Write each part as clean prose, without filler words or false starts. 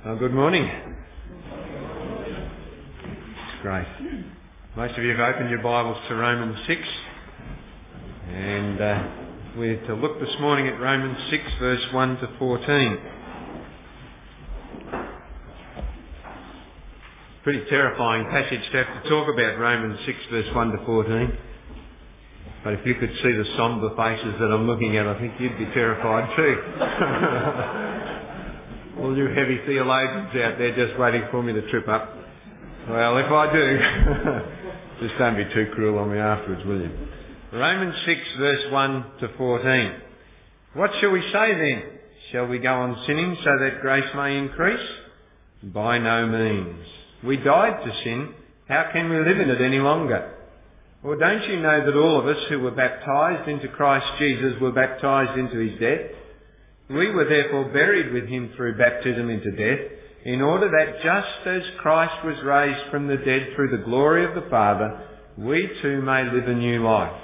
Well, good morning. It's great. Most of you have opened your Bibles to Romans 6, and we're to look this morning at Romans 6 verse 1 to 14. Pretty terrifying passage to have to talk about, Romans 6 verse 1 to 14. But if you could see the sombre faces that I'm looking at, I think you'd be terrified too. All you heavy theologians out there just waiting for me to trip up. Well, if I do, just don't be too cruel on me afterwards, will you? Romans 6 verse 1 to 14. What shall we say then? Shall we go on sinning so that grace may increase? By no means. We died to sin. How can we live in it any longer? Or don't you know that all of us who were baptised into Christ Jesus were baptised into his death? We were therefore buried with him through baptism into death, in order that just as Christ was raised from the dead through the glory of the Father, we too may live a new life.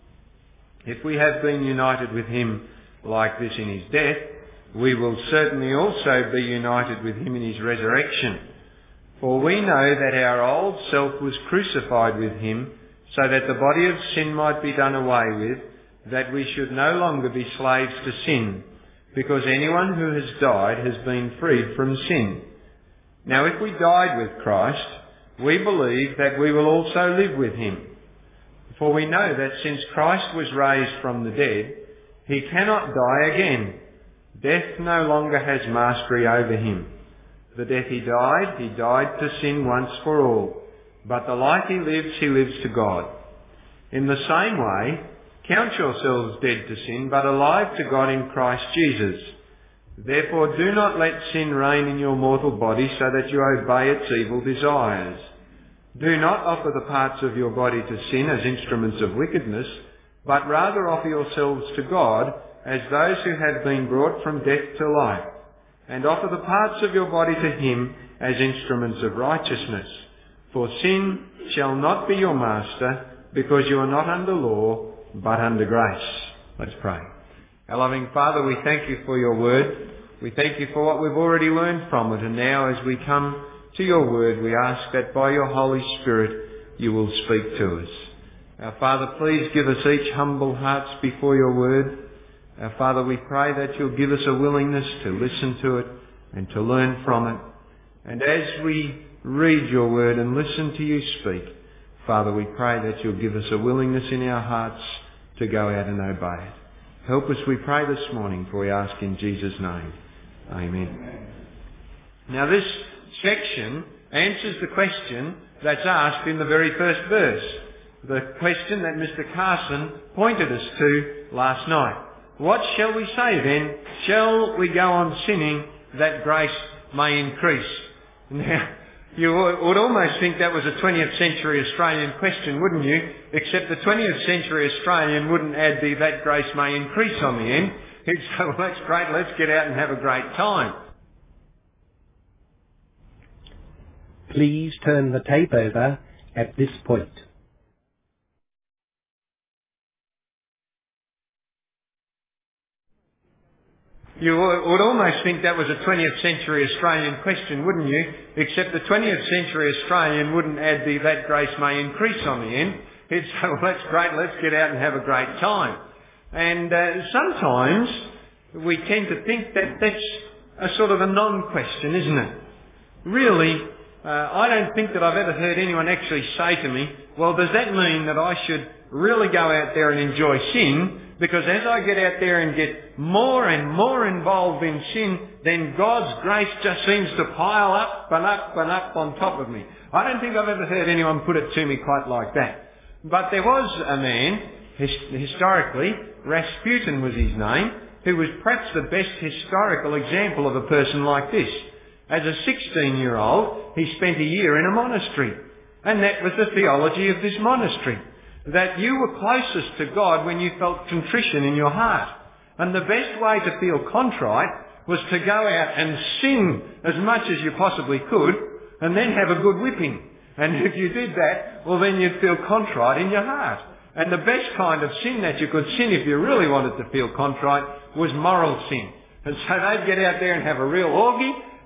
If we have been united with him like this in his death, we will certainly also be united with him in his resurrection. For we know that our old self was crucified with him, so that the body of sin might be done away with, that we should no longer be slaves to sin, because anyone who has died has been freed from sin. Now if we died with Christ, we believe that we will also live with him. For we know that since Christ was raised from the dead, he cannot die again. Death no longer has mastery over him. The death he died to sin once for all. But the life he lives to God. In the same way, count yourselves dead to sin, but alive to God in Christ Jesus. Therefore do not let sin reign in your mortal body so that you obey its evil desires. Do not offer the parts of your body to sin as instruments of wickedness, but rather offer yourselves to God as those who have been brought from death to life, and offer the parts of your body to him as instruments of righteousness. For sin shall not be your master, because you are not under law, but under grace. Let's pray. Our loving Father, we thank you for your word. We thank you for what we've already learned from it. And now as we come to your word, we ask that by your Holy Spirit you will speak to us. Our Father, please give us each humble hearts before your word. Our Father, we pray that you'll give us a willingness to listen to it and to learn from it. And as we read your word and listen to you speak, Father, we pray that you'll give us a willingness in our hearts to go out and obey it. Help us, we pray this morning, for we ask in Jesus' name. Amen. Now this section answers the question that's asked in the very first verse. The question that Mr. Carson pointed us to last night. What shall we say then? Shall we go on sinning that grace may increase? Now, you would almost think that was a 20th century Australian question, wouldn't you? Except the 20th century Australian wouldn't add the "that grace may increase" on the end. He'd say, well, that's great, let's get out and have a great time. Please turn the tape over at this point. You would almost think that was a 20th century Australian question, wouldn't you? Except the 20th century Australian wouldn't add the "that grace may increase" on the end. He'd say, well, that's great, let's get out and have a great time. And sometimes we tend to think that that's a sort of a non-question, isn't it? Really, I don't think that I've ever heard anyone actually say to me, well, does that mean that I should really go out there and enjoy sin? Because as I get out there and get more and more involved in sin, then God's grace just seems to pile up and up and up on top of me. I don't think I've ever heard anyone put it to me quite like that. But there was a man, historically, Rasputin was his name, who was perhaps the best historical example of a person like this. As a 16-year-old, he spent a year in a monastery. And that was the theology of this monastery. That you were closest to God when you felt contrition in your heart. And the best way to feel contrite was to go out and sin as much as you possibly could, and then have a good whipping. And if you did that, well then you'd feel contrite in your heart. And the best kind of sin that you could sin if you really wanted to feel contrite was moral sin. And so they'd get out there and have a real orgy,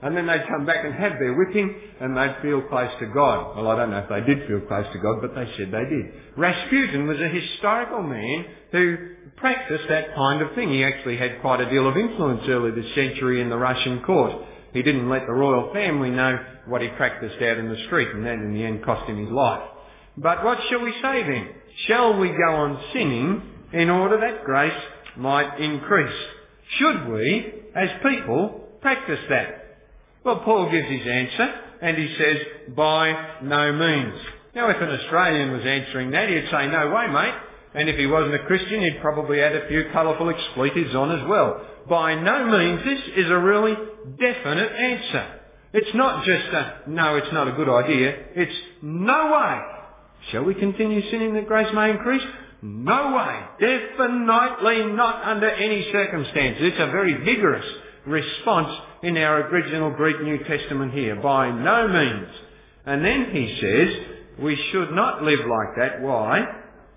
and then they'd come back and have their whipping, and they'd feel close to God. Well, I don't know if they did feel close to God, but they said they did. Rasputin was a historical man who practiced that kind of thing. He actually had quite a deal of influence early this century in the Russian court. He didn't let the royal family know what he practiced out in the street, and that in the end cost him his life. But what shall we say then? Shall we go on sinning in order that grace might increase? Should we, as people, practice that? Well, Paul gives his answer, and he says, by no means. Now, if an Australian was answering that, he'd say, no way, mate. And if he wasn't a Christian, he'd probably add a few colourful expletives on as well. By no means, this is a really definite answer. It's not just a, no, it's not a good idea. It's no way. Shall we continue sinning that grace may increase? No way. Definitely not under any circumstances. It's a very vigorous response in our original Greek New Testament here. By no means. And then he says, we should not live like that. Why?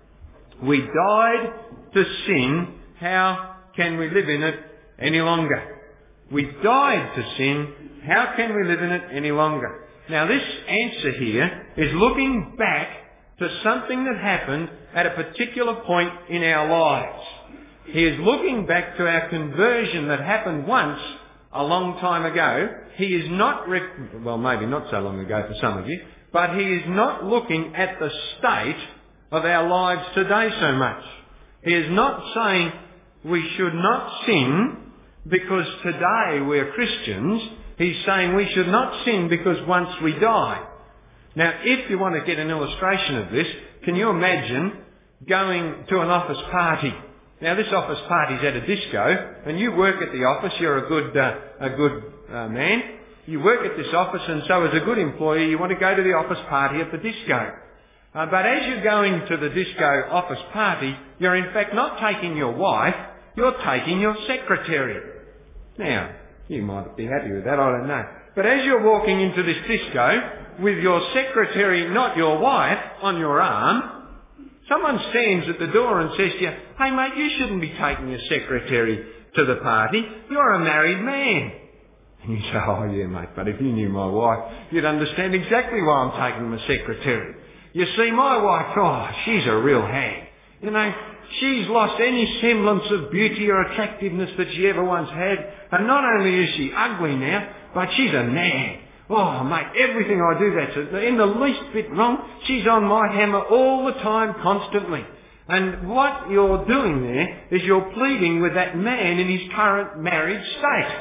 We died to sin. How can we live in it any longer? We died to sin. How can we live in it any longer? Now this answer here is looking back to something that happened at a particular point in our lives. He is looking back to our conversion that happened once a long time ago. He is not, well maybe not so long ago for some of you, but he is not looking at the state of our lives today so much. He is not saying we should not sin because today we're Christians. He's saying we should not sin because once we die. Now, if you want to get an illustration of this, can you imagine going to an office party? Now, this office party's at a disco, and you work at the office. You're a good man. You work at this office, and so as a good employee, you want to go to the office party at the disco. But as you're going to the disco office party, you're in fact not taking your wife, you're taking your secretary. Now, you might be happy with that, I don't know. But as you're walking into this disco with your secretary, not your wife, on your arm, someone stands at the door and says to you, hey mate, you shouldn't be taking your secretary to the party. You're a married man. And you say, oh yeah mate, but if you knew my wife, you'd understand exactly why I'm taking my secretary. You see, my wife, oh, she's a real hag. You know, she's lost any semblance of beauty or attractiveness that she ever once had. And not only is she ugly now, but she's a nag. Oh, mate, everything I do that's in the least bit wrong. She's on my hammer all the time, constantly. And what you're doing there is you're pleading with that man in his current marriage state.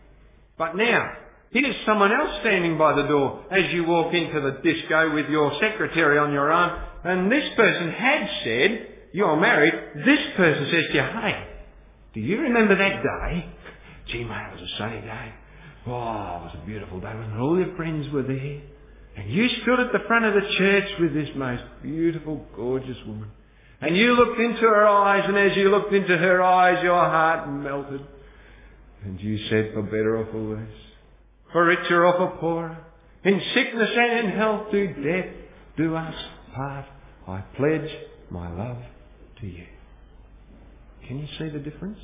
But now, here's someone else standing by the door as you walk into the disco with your secretary on your arm, and this person had said, you're married. This person says to you, hey, do you remember that day? Gee, mate, it was a sunny day. Oh, it was a beautiful day when all your friends were there. And you stood at the front of the church with this most beautiful, gorgeous woman. And you looked into her eyes, and as you looked into her eyes, your heart melted. And you said, for better or for worse, for richer or for poorer, in sickness and in health, to death do us part. I pledge my love to you. Can you see the difference?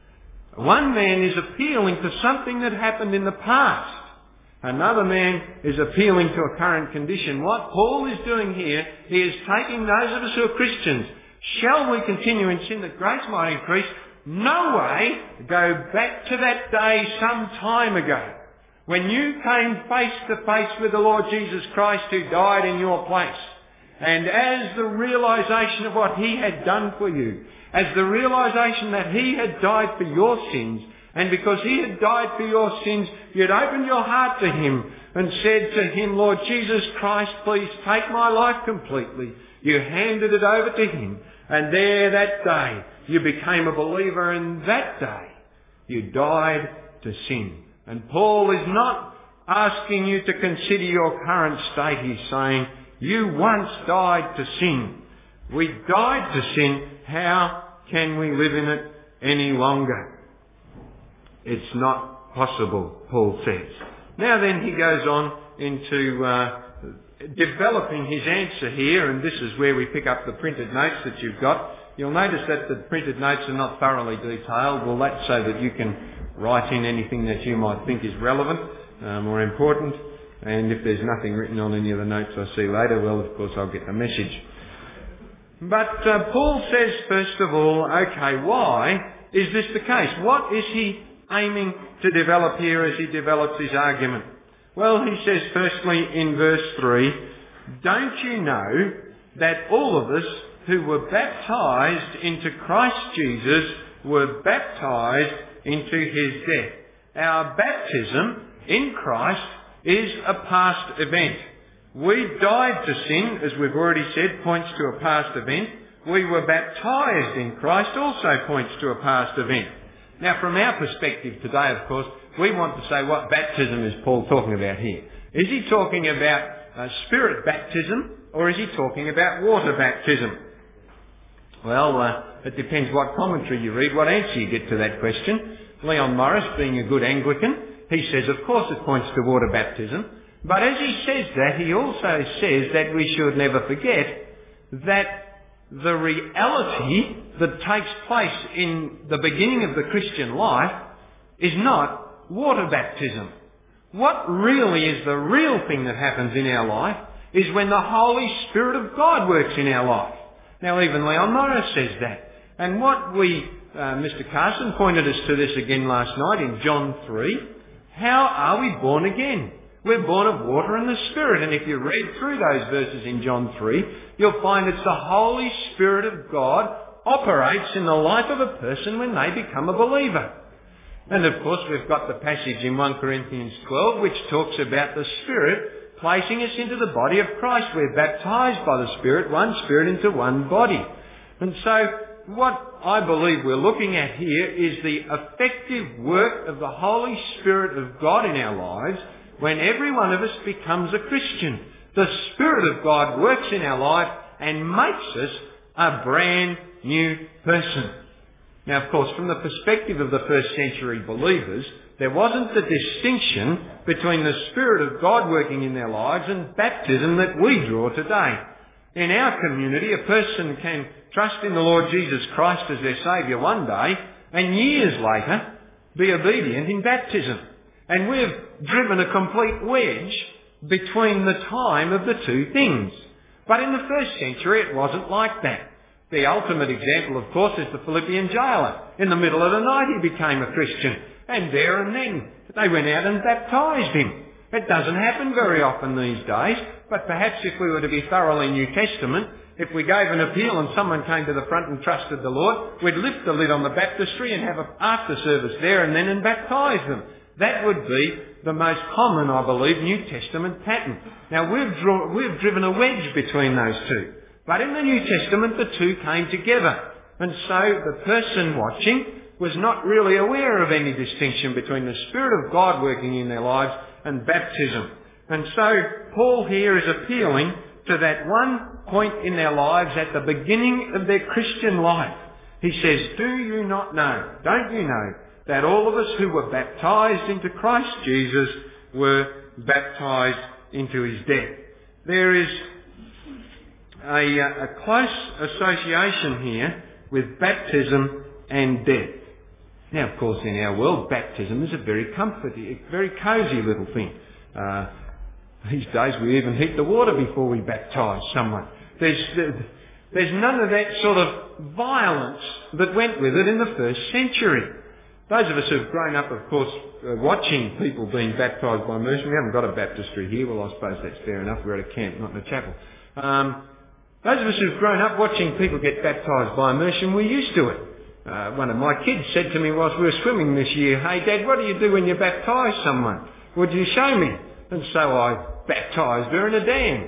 One man is appealing to something that happened in the past. Another man is appealing to a current condition. What Paul is doing here, he is taking those of us who are Christians. Shall we continue in sin that grace might increase? No way. Go back to that day some time ago when you came face to face with the Lord Jesus Christ who died in your place. And as the realization of what he had done for you, as the realization that he had died for your sins, and because he had died for your sins, you'd opened your heart to him and said to him, Lord Jesus Christ, please take my life completely. You handed it over to him, and there that day you became a believer, and that day you died to sin. And Paul is not asking you to consider your current state. He's saying, you once died to sin. We died to sin. How can we live in it any longer? It's not possible, Paul says. Now then, he goes on into developing his answer here, and this is where we pick up the printed notes that you've got. You'll notice that the printed notes are not thoroughly detailed. Well, that's so that you can write in anything that you might think is relevant. more important. And if there's nothing written on any of the notes I see later, well, of course, I'll get the message. But Paul says, first of all, okay, why is this the case? What is he aiming to develop here as he develops his argument? Well, he says, firstly, in verse 3, don't you know that all of us who were baptised into Christ Jesus were baptised into his death? Our baptism in Christ is a past event. We died to sin, as we've already said, points to a past event. We were baptised in Christ, also points to a past event. Now, from our perspective today, of course, we want to say, what baptism is Paul talking about here? Is he talking about spirit baptism, or is he talking about water baptism? Well, it depends what commentary you read, what answer you get to that question. Leon Morris, being a good Anglican, he says, of course it points to water baptism. But as he says that, he also says that we should never forget that the reality that takes place in the beginning of the Christian life is not water baptism. What really is the real thing that happens in our life is when the Holy Spirit of God works in our life. Now, even Leon Morris says that. And what Mr. Carson pointed us to this again last night in John 3. How are we born again? We're born of water and the Spirit. And if you read through those verses in John 3, you'll find it's the Holy Spirit of God operates in the life of a person when they become a believer. And of course we've got the passage in 1 Corinthians 12 which talks about the Spirit placing us into the body of Christ. We're baptised by the Spirit, one Spirit into one body. And so what I believe we're looking at here is the effective work of the Holy Spirit of God in our lives when every one of us becomes a Christian. The Spirit of God works in our life and makes us a brand new person. Now, of course, from the perspective of the first century believers, there wasn't the distinction between the Spirit of God working in their lives and baptism that we draw today. In our community, a person can trust in the Lord Jesus Christ as their Saviour one day and years later be obedient in baptism. And we've driven a complete wedge between the time of the two things. But in the first century it wasn't like that. The ultimate example, of course, is the Philippian jailer. In the middle of the night he became a Christian. And there and then they went out and baptised him. It doesn't happen very often these days, but perhaps if we were to be thoroughly New Testament, if we gave an appeal and someone came to the front and trusted the Lord, we'd lift the lid on the baptistry and have an after service there and then and baptise them. That would be the most common, I believe, New Testament pattern. Now we've driven a wedge between those two. But in the New Testament the two came together. And so the person watching was not really aware of any distinction between the Spirit of God working in their lives and baptism. And so Paul here is appealing to that one point in their lives at the beginning of their Christian life. He says, do you not know, don't you know, that all of us who were baptised into Christ Jesus were baptised into his death? There is a close association here with baptism and death. Now, of course, in our world, baptism is a very comforting, very cosy little thing. These days we even heat the water before we baptise someone. There's none of that sort of violence that went with it in the first century. Those of us who've grown up, of course, watching people being baptised by immersion. We haven't got a baptistry here. Well, I suppose that's fair enough. We're at a camp, not in a chapel. Those of us who've grown up watching people get baptised by immersion, we're used to it. One of my kids said to me whilst we were swimming this year, "Hey Dad, what do you do when you baptise someone? Would you show me?" And so I baptised her in a dam.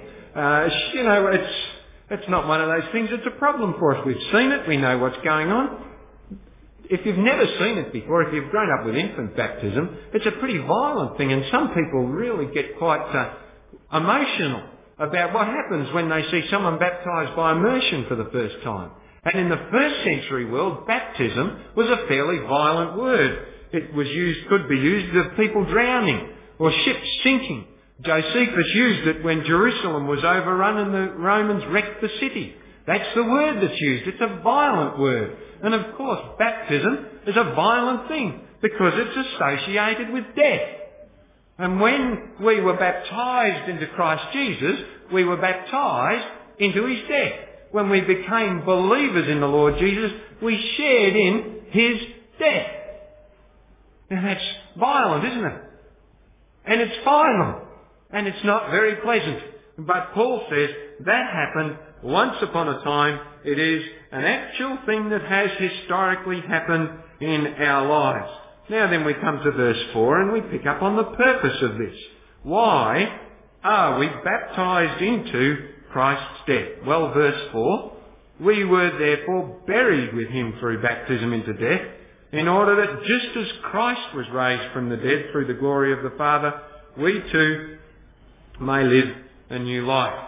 It's not one of those things that's a problem for us. We've seen it, we know what's going on. If you've never seen it before, if you've grown up with infant baptism, it's a pretty violent thing, and some people really get quite emotional about what happens when they see someone baptised by immersion for the first time. And in the first century world, baptism was a fairly violent word. It was could be used of people drowning or ships sinking. Josephus used it when Jerusalem was overrun and the Romans wrecked the city. That's the word that's used. It's a violent word. And of course, baptism is a violent thing because it's associated with death. And when we were baptised into Christ Jesus, we were baptised into his death. When we became believers in the Lord Jesus, we shared in his death. Now that's violent, isn't it? And it's final. And it's not very pleasant. But Paul says that happened once upon a time. It is an actual thing that has historically happened in our lives. Now then we come to verse 4 and we pick up on the purpose of this. Why are we baptised into Christ's death? Well, verse 4, we were therefore buried with him through baptism into death, in order that just as Christ was raised from the dead through the glory of the Father, we too may live a new life.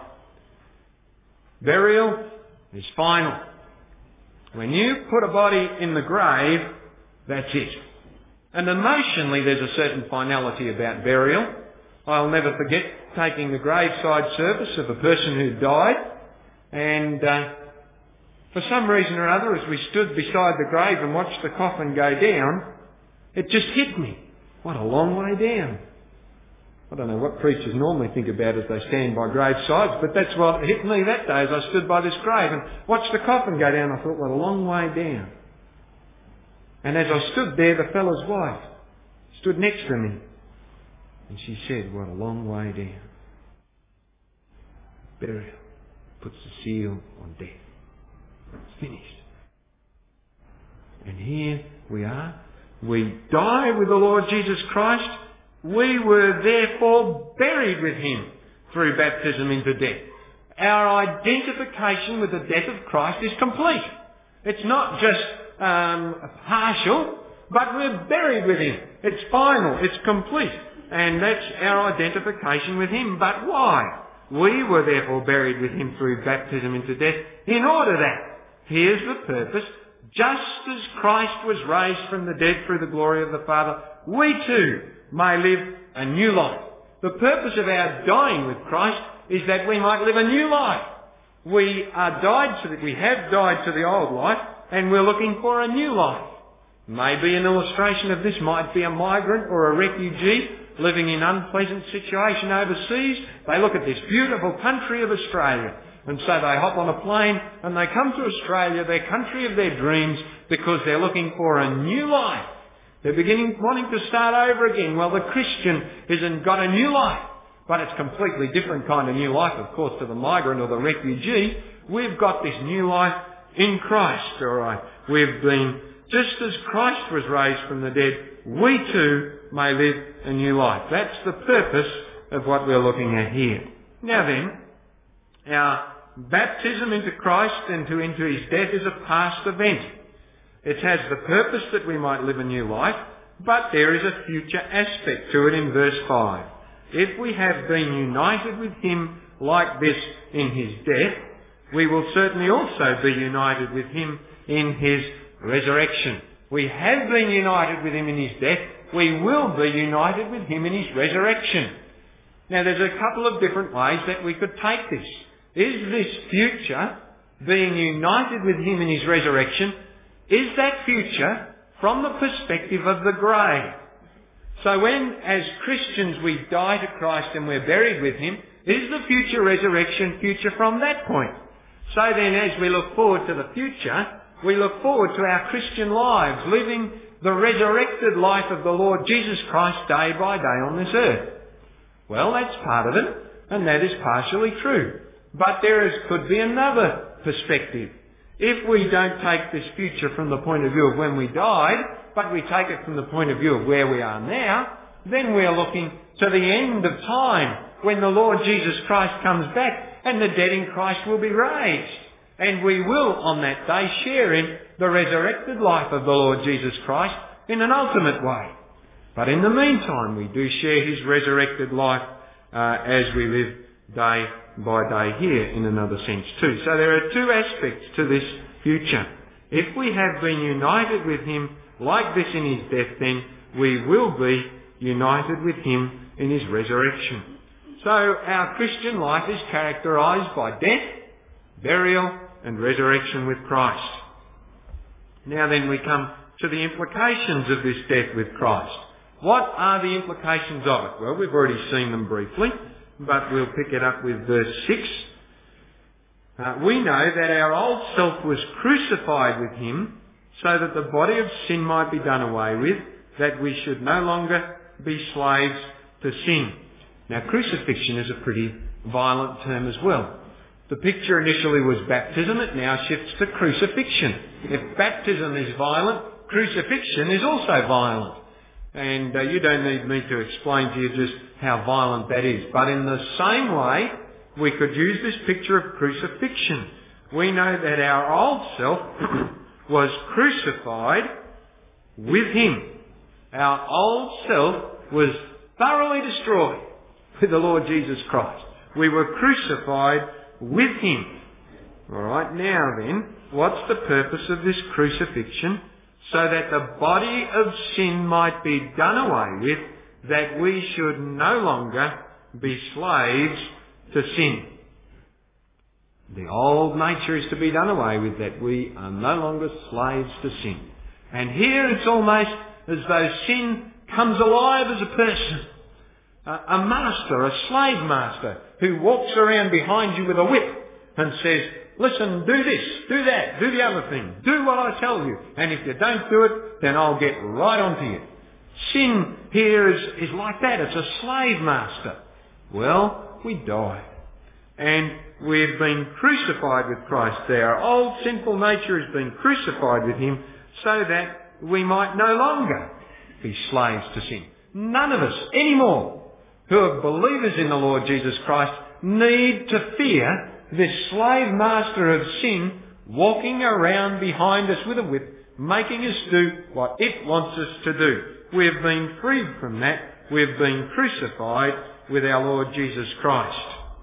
Burial is final. When you put a body in the grave, that's it. And emotionally there's a certain finality about burial. I'll never forget taking the graveside service of a person who died, and for some reason or other, as we stood beside the grave and watched the coffin go down, it just hit me. What a long way down. I don't know what preachers normally think about as they stand by gravesides, but that's what hit me that day as I stood by this grave and watched the coffin go down. I thought, what a long way down. And as I stood there, the fellow's wife stood next to me. And she said, what a long way down. Burial puts the seal on death. It's finished. And here we are. We die with the Lord Jesus Christ. We were therefore buried with him through baptism into death. Our identification with the death of Christ is complete. It's not just partial, but we're buried with him. It's final. It's complete. And that's our identification with him. But why? We were therefore buried with him through baptism into death, in order that, here's the purpose, just as Christ was raised from the dead through the glory of the Father, we too may live a new life. The purpose of our dying with Christ is that we might live a new life. We have died to the old life, and we're looking for a new life. Maybe an illustration of this might be a migrant or a refugee living in unpleasant situation overseas. They look at this beautiful country of Australia, and so they hop on a plane and they come to Australia, their country of their dreams, because they're looking for a new life. They're wanting to start over again. Well, the Christian hasn't got a new life, but it's a completely different kind of new life, of course, to the migrant or the refugee. We've got this new life in Christ, all right. We've been, just as Christ was raised from the dead, we too may live a new life. That's the purpose of what we're looking at here. Now then, our baptism into Christ and into his death is a past event. It has the purpose that we might live a new life, but there is a future aspect to it in verse 5. If we have been united with him like this in his death, we will certainly also be united with him in his resurrection. We have been united with him in his death. We will be united with him in his resurrection. Now there's a couple of different ways that we could take this. Is this future, being united with him in his resurrection, is that future from the perspective of the grave? So when, as Christians, we die to Christ and we're buried with him, is the future resurrection future from that point? So then, as we look forward to the future, we look forward to our Christian lives, living the resurrected life of the Lord Jesus Christ day by day on this earth. Well, that's part of it, and that is partially true. But could be another perspective. If we don't take this future from the point of view of when we died, but we take it from the point of view of where we are now, then we're looking to the end of time, when the Lord Jesus Christ comes back and the dead in Christ will be raised. And we will, on that day, share in the resurrected life of the Lord Jesus Christ in an ultimate way. But in the meantime, we do share his resurrected life as we live day by day here in another sense too. So there are two aspects to this future. If we have been united with him like this in his death, then we will be united with him in his resurrection. So our Christian life is characterised by death, burial and resurrection with Christ. Now then we come to the implications of this death with Christ. What are the implications of it? Well, we've already seen them briefly, but we'll pick it up with verse 6. We know that our old self was crucified with him so that the body of sin might be done away with, that we should no longer be slaves to sin. Now, crucifixion is a pretty violent term as well. The picture initially was baptism, it now shifts to crucifixion. If baptism is violent, crucifixion is also violent. And you don't need me to explain to you just how violent that is. But in the same way, we could use this picture of crucifixion. We know that our old self was crucified with him. Our old self was thoroughly destroyed with the Lord Jesus Christ. We were crucified with him. Alright, now then, what's the purpose of this crucifixion? So that the body of sin might be done away with, that we should no longer be slaves to sin. The old nature is to be done away with, that we are no longer slaves to sin. And here it's almost as though sin comes alive as a person. A master, a slave master, who walks around behind you with a whip and says, listen, do this, do that, do the other thing, do what I tell you, and if you don't do it, then I'll get right onto you. Sin here is like that. It's a slave master. Well, we died. And we've been crucified with Christ there. Our old sinful nature has been crucified with him so that we might no longer be slaves to sin. None of us anymore who are believers in the Lord Jesus Christ need to fear this slave master of sin walking around behind us with a whip, making us do what it wants us to do. We've been freed from that. We've been crucified with our Lord Jesus Christ.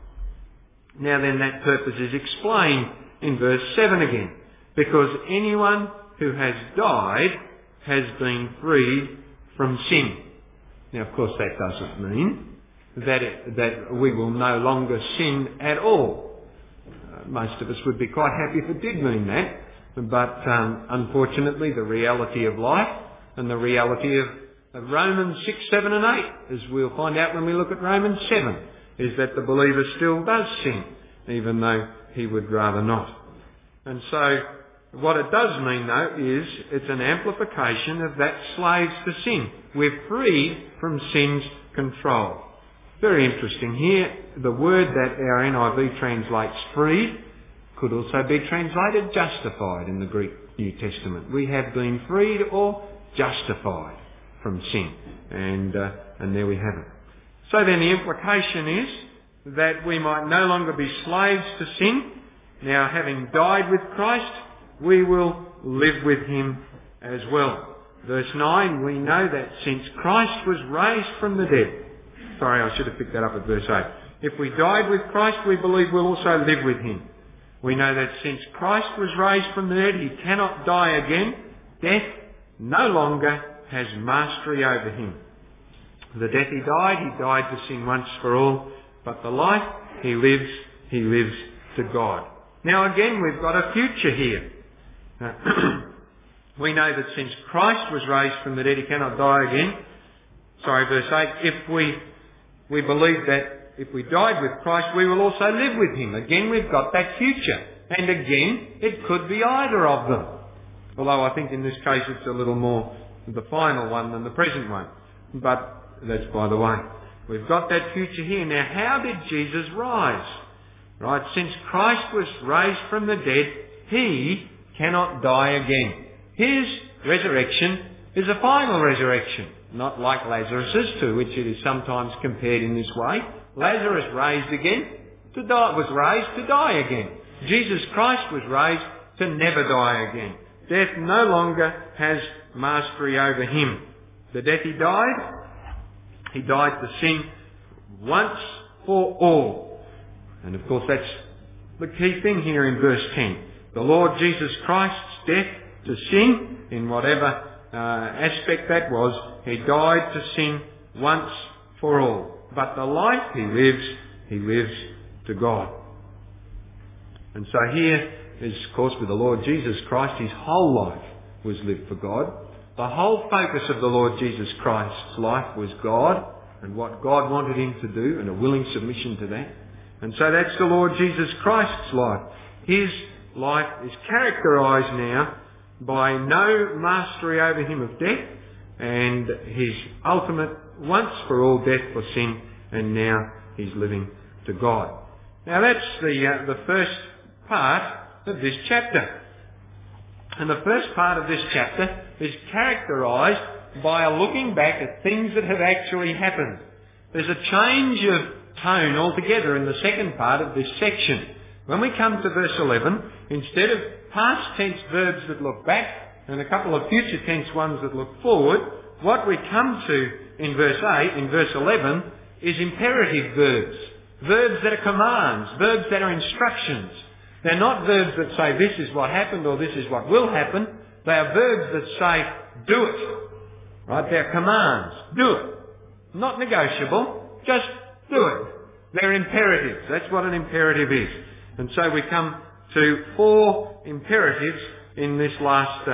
Now then, that purpose is explained in verse 7 again. Because anyone who has died has been freed from sin. Now, of course, that doesn't mean that we will no longer sin at all. Most of us would be quite happy if it did mean that. But unfortunately, the reality of life and the reality of Romans 6, 7 and 8, as we'll find out when we look at Romans 7, is that the believer still does sin, even though he would rather not. And so what it does mean, though, is it's an amplification of that slaves to sin. We're freed from sin's control. Very interesting here. The word that our NIV translates freed could also be translated justified in the Greek New Testament. We have been freed or justified from sin. And there we have it. So then the implication is that we might no longer be slaves to sin. Now, having died with Christ, we will live with him as well. Verse 9, we know that since Christ was raised from the dead. Sorry, I should have picked that up at verse 8. If we died with Christ, we believe we'll also live with him. We know that since Christ was raised from the dead, he cannot die again. Death no longer has mastery over him. The death he died to sin once for all. But the life he lives to God. Now again, we've got a future here. We know that since Christ was raised from the dead, he cannot die again. Sorry, verse 8. If we believe that if we died with Christ, we will also live with him. Again, we've got that future. And again, it could be either of them. Although I think in this case it's a little more the final one than the present one. But that's by the way. We've got that future here. Now, how did Jesus rise? Right, since Christ was raised from the dead, he cannot die again. His resurrection is a final resurrection, not like Lazarus's, to which it is sometimes compared in this way. Lazarus was raised to die again. Jesus Christ was raised to never die again. Death no longer has mastery over him. The death he died to sin once for all. And of course that's the key thing here in verse 10. The Lord Jesus Christ's death to sin, in whatever aspect that was, he died to sin once for all. But the life he lives to God. And so here is, of course, with the Lord Jesus Christ, his whole life was lived for God. The whole focus of the Lord Jesus Christ's life was God and what God wanted him to do, and a willing submission to that. And so that's the Lord Jesus Christ's life. His life is characterised now by no mastery over him of death, and his ultimate once for all death for sin, and now he's living to God. Now that's the first part of this chapter. And the first part of this chapter is characterised by a looking back at things that have actually happened. There's a change of tone altogether in the second part of this section. When we come to verse 11, instead of past tense verbs that look back and a couple of future tense ones that look forward, what we come to in verse 8, in verse 11, is imperative verbs. Verbs that are commands, verbs that are instructions. They're not verbs that say this is what happened or this is what will happen. They are verbs that say do it. Right? They're commands. Do it. Not negotiable. Just do it. They're imperatives. That's what an imperative is. And so we come to 4 imperatives in this last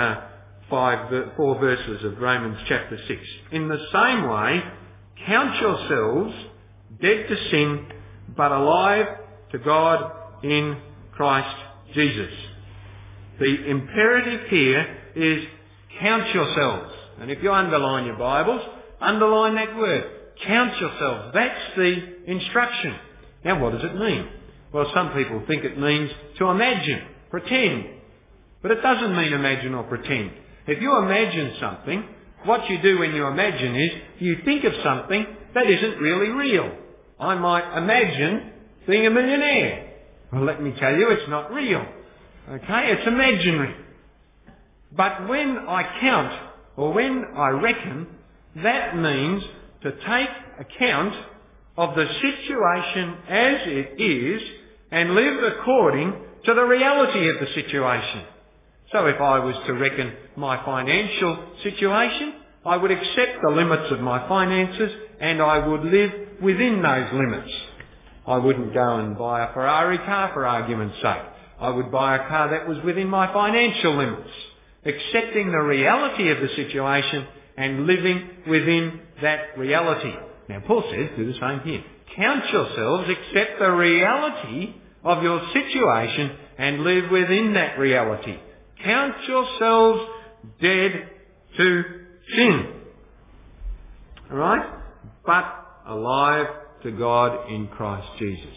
4 verses of Romans chapter 6. In the same way, count yourselves dead to sin, but alive to God in Christ Jesus. The imperative here is count yourselves. And if you underline your Bibles, underline that word. Count yourselves. That's the instruction. Now what does it mean? Well, some people think it means to imagine, pretend. But it doesn't mean imagine or pretend. If you imagine something, what you do when you imagine is you think of something that isn't really real. I might imagine being a millionaire. Well, let me tell you, it's not real. Okay, it's imaginary. But when I count, or when I reckon, that means to take account of the situation as it is and live according to the reality of the situation. So if I was to reckon my financial situation, I would accept the limits of my finances and I would live within those limits. I wouldn't go and buy a Ferrari car for argument's sake. I would buy a car that was within my financial limits, accepting the reality of the situation and living within that reality. Now Paul says, do the same here. Count yourselves, accept the reality of your situation and live within that reality. Count yourselves dead to sin. Alright? But alive to God in Christ Jesus.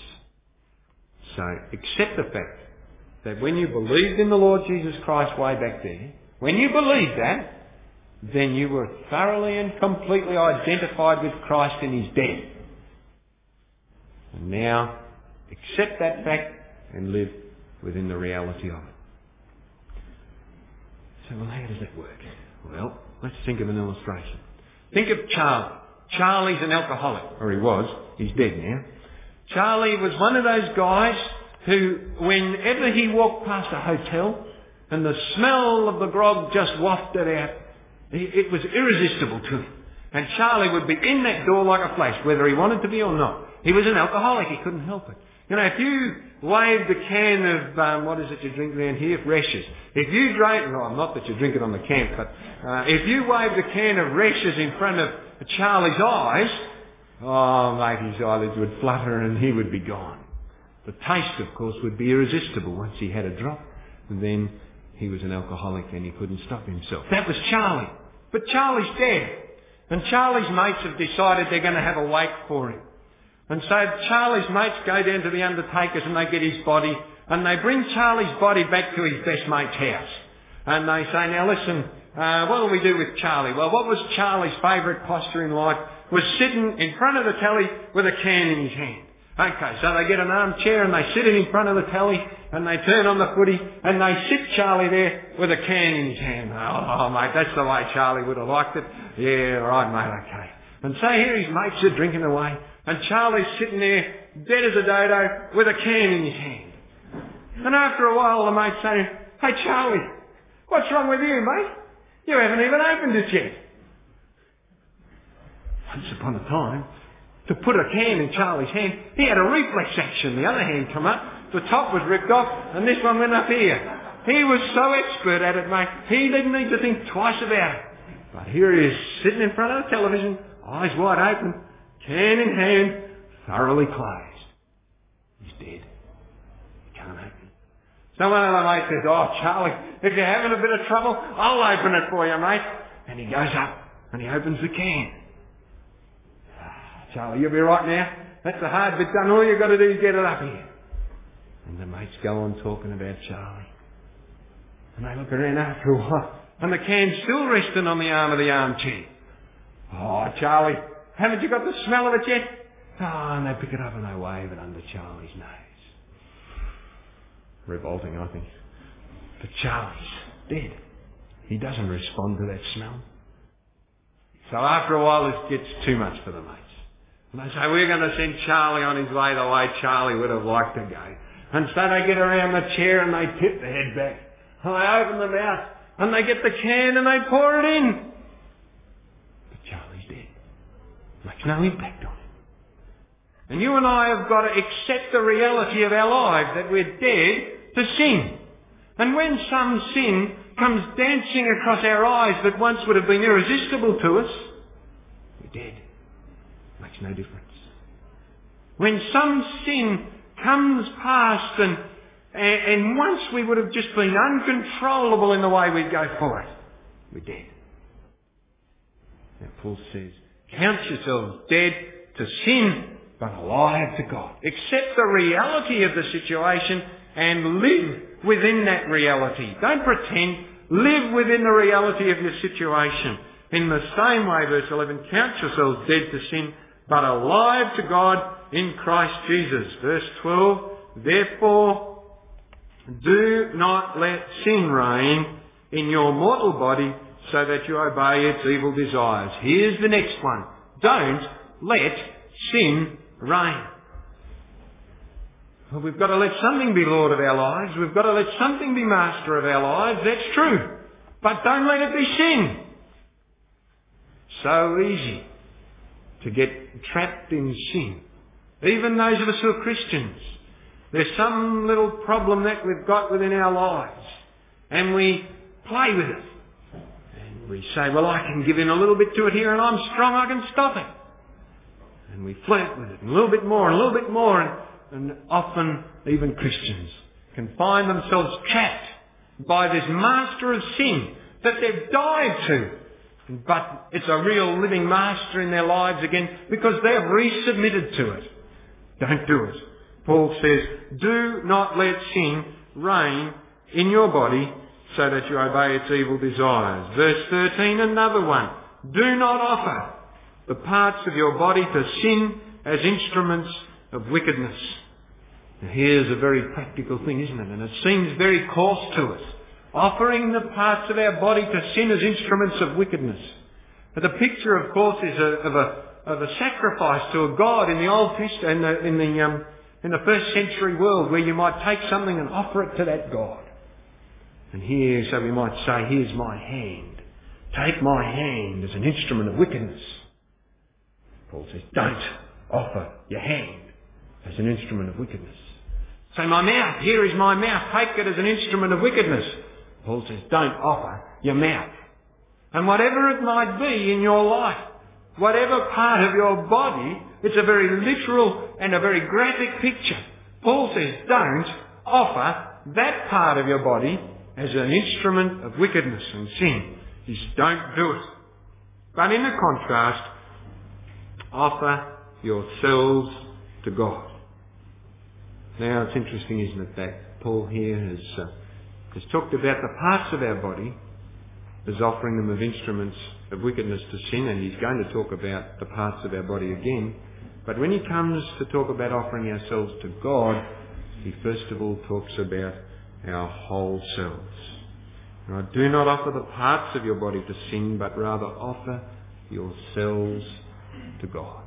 So accept the fact that when you believed in the Lord Jesus Christ way back there, when you believed that, then you were thoroughly and completely identified with Christ in his death. And now accept that fact and live within the reality of it. So, well, how does that work? Well, let's think of an illustration. Think of Charlie. Charlie's an alcoholic, or he was. He's dead now. Charlie was one of those guys who, whenever he walked past a hotel and the smell of the grog just wafted out, it was irresistible to him. And Charlie would be in that door like a flash, whether he wanted to be or not. He was an alcoholic. He couldn't help it. You know, if you waved a can of, what is it you drink around here? Reshes. If you drank, well, not that you drink it on the camp, but if you waved a can of Reshes in front of Charlie's eyes, oh, mate, his eyelids would flutter and he would be gone. The taste, of course, would be irresistible once he had a drop. And then he was an alcoholic and he couldn't stop himself. That was Charlie. But Charlie's dead. And Charlie's mates have decided they're going to have a wake for him. And so Charlie's mates go down to the undertakers and they get his body and they bring Charlie's body back to his best mate's house. And they say, now listen, what do we do with Charlie? Well, what was Charlie's favourite posture in life? Was sitting in front of the telly with a can in his hand. Okay, so they get an armchair and they sit in front of the telly and they turn on the footy and they sit Charlie there with a can in his hand. Oh, mate, that's the way Charlie would have liked it. Yeah, right, mate, okay. And so here his mates are drinking away and Charlie's sitting there dead as a dodo with a can in his hand. And after a while the mates say, hey Charlie, what's wrong with you, mate? You haven't even opened it yet. Once upon a time, to put a can in Charlie's hand, he had a reflex action. The other hand come up, the top was ripped off, and this one went up here. He was so expert at it, mate, he didn't need to think twice about it. But here he is, sitting in front of the television, eyes wide open, can in hand, thoroughly closed. He's dead. He can't open it. So one of the mates says, "Oh, Charlie, if you're having a bit of trouble, I'll open it for you, mate." And he goes up and he opens the can. "Charlie, you'll be right now. That's the hard bit done. All you've got to do is get it up here." And the mates go on talking about Charlie. And they look around after a while, and the can's still resting on the arm of the armchair. "Oh, Charlie, haven't you got the smell of it yet?" "Oh," and they pick it up and they wave it under Charlie's nose. Revolting, I think. But Charlie's dead. He doesn't respond to that smell. So after a while, this gets too much for the mates. And they say, "We're going to send Charlie on his way the way Charlie would have liked to go." And so they get around the chair and they tip the head back. And they open the mouth and they get the can and they pour it in. But Charlie's dead. Makes no impact on him. And you and I have got to accept the reality of our lives, that we're dead to sin. And when some sin comes dancing across our eyes that once would have been irresistible to us, we're dead. Makes no difference. When some sin comes past and once we would have just been uncontrollable in the way we go for it, we're dead. Now Paul says, count yourselves dead to sin, but alive to God. Accept the reality of the situation and live within that reality. Don't pretend. Live within the reality of your situation. In the same way, verse 11, count yourselves dead to sin, but alive to God in Christ Jesus. Verse 12, therefore, do not let sin reign in your mortal body so that you obey its evil desires. Here's the next one. Don't let sin reign. Well, we've got to let something be Lord of our lives. We've got to let something be master of our lives. That's true. But don't let it be sin. So easy to get trapped in sin. Even those of us who are Christians. There's some little problem that we've got within our lives. And we play with it. And we say, well, I can give in a little bit to it here and I'm strong, I can stop it. And we flirt with it and a little bit more and a little bit more. And often even Christians can find themselves trapped by this master of sin that they've died to. But it's a real living master in their lives again because they've resubmitted to it. Don't do it. Paul says, do not let sin reign in your body so that you obey its evil desires. Verse 13, another one. Do not offer the parts of your body to sin as instruments of wickedness. Now, here's a very practical thing, isn't it? And it seems very coarse to us. Offering the parts of our body to sin as instruments of wickedness. But the picture, of course, is of a sacrifice to a god in the Old Testament, in the first century world, where you might take something and offer it to that god. And here, so we might say, here's my hand. Take my hand as an instrument of wickedness. Paul says, don't offer your hand as an instrument of wickedness. Say, my mouth, here is my mouth. Take it as an instrument of wickedness. Paul says, don't offer your mouth. And whatever it might be in your life, whatever part of your body, it's a very literal and a very graphic picture. Paul says, don't offer that part of your body as an instrument of wickedness and sin. He says, don't do it. But in the contrast, offer yourselves to God. Now, it's interesting, isn't it, that Paul here has talked about the parts of our body as offering them of instruments of wickedness to sin, and he's going to talk about the parts of our body again. But when he comes to talk about offering ourselves to God, he first of all talks about our whole selves. Now, do not offer the parts of your body to sin, but rather offer yourselves to God.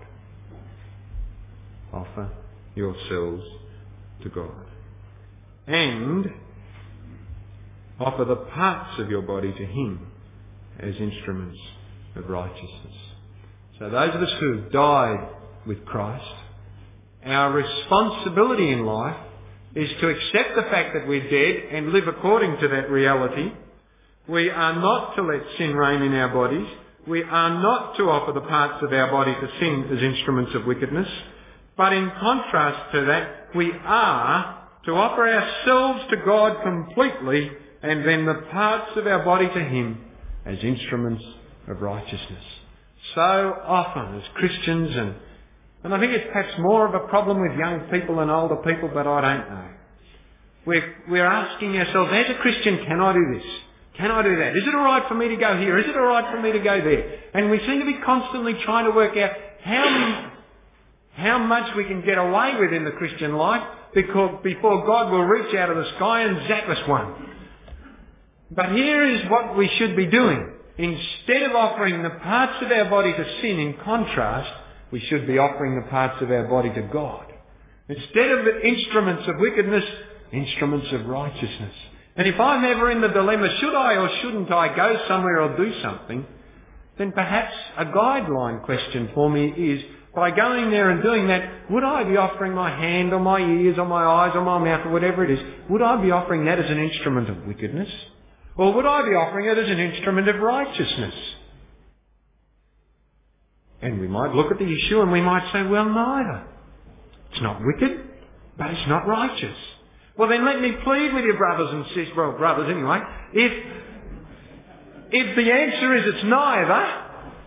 Offer yourselves to God. And offer the parts of your body to him as instruments of righteousness. So those of us who have died with Christ, our responsibility in life is to accept the fact that we're dead and live according to that reality, We are not to let sin reign in our bodies. We are not to offer the parts of our body to sin as instruments of wickedness. But in contrast to that, we are to offer ourselves to God completely and then the parts of our body to Him as instruments of righteousness. So often as Christians, and I think it's perhaps more of a problem with young people than older people, but I don't know. We're asking ourselves, as a Christian, can I do this? Can I do that? Is it alright for me to go here? Is it alright for me to go there? And we seem to be constantly trying to work out how much we can get away with in the Christian life before God will reach out of the sky and zap us one. But here is what we should be doing. Instead of offering the parts of our body to sin in contrast, we should be offering the parts of our body to God. Instead of the instruments of wickedness, instruments of righteousness. And if I'm ever in the dilemma, should I or shouldn't I go somewhere or do something, then perhaps a guideline question for me is, by going there and doing that, would I be offering my hand or my ears or my eyes or my mouth or whatever it is, would I be offering that as an instrument of wickedness? Or would I be offering it as an instrument of righteousness? And we might look at the issue and we might say, well, neither. It's not wicked, but it's not righteous. Well, then let me plead with you, brothers and sisters, well, brothers anyway, if the answer is it's neither,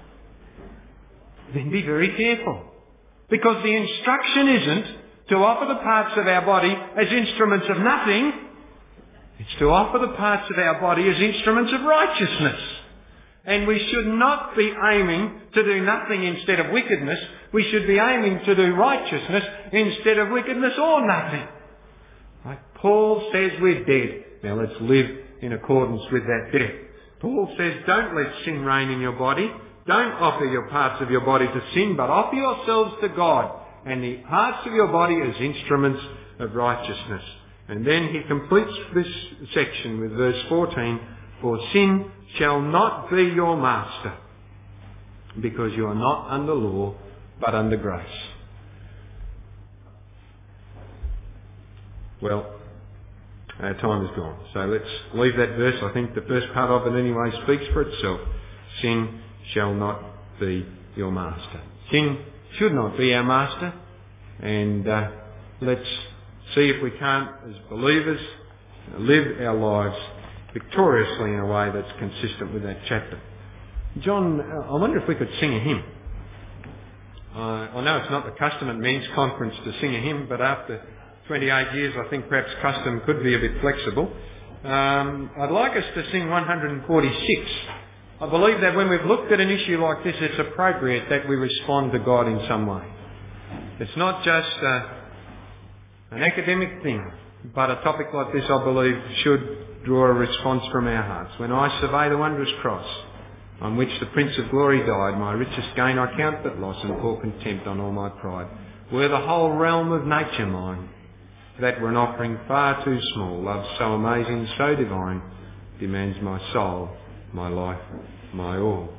then be very careful. Because the instruction isn't to offer the parts of our body as instruments of nothing. It's to offer the parts of our body as instruments of righteousness. And we should not be aiming to do nothing instead of wickedness. We should be aiming to do righteousness instead of wickedness or nothing. Like Paul says, we're dead. Now let's live in accordance with that death. Paul says, don't let sin reign in your body. Don't offer your parts of your body to sin, but offer yourselves to God and the parts of your body as instruments of righteousness. And then he completes this section with verse 14, for sin shall not be your master, because you are not under law, but under grace. Well, our time is gone. So let's leave that verse. I think the first part of it anyway speaks for itself. Sin shall not be your master. Sin should not be our master. And let's see if we can't, as believers, live our lives victoriously in a way that's consistent with that chapter. John, I wonder if we could sing a hymn. I know it's not the custom at men's conference to sing a hymn, but after 28 years I think perhaps custom could be a bit flexible. I'd like us to sing 146. I believe that when we've looked at an issue like this, it's appropriate that we respond to God in some way. It's not just an academic thing, but a topic like this, I believe, should draw a response from our hearts. When I survey the wondrous cross on which the Prince of Glory died, my richest gain I count but loss and pour contempt on all my pride. Were the whole realm of nature mine, that were an offering far too small. Love so amazing, so divine, demands my soul, my life, my all.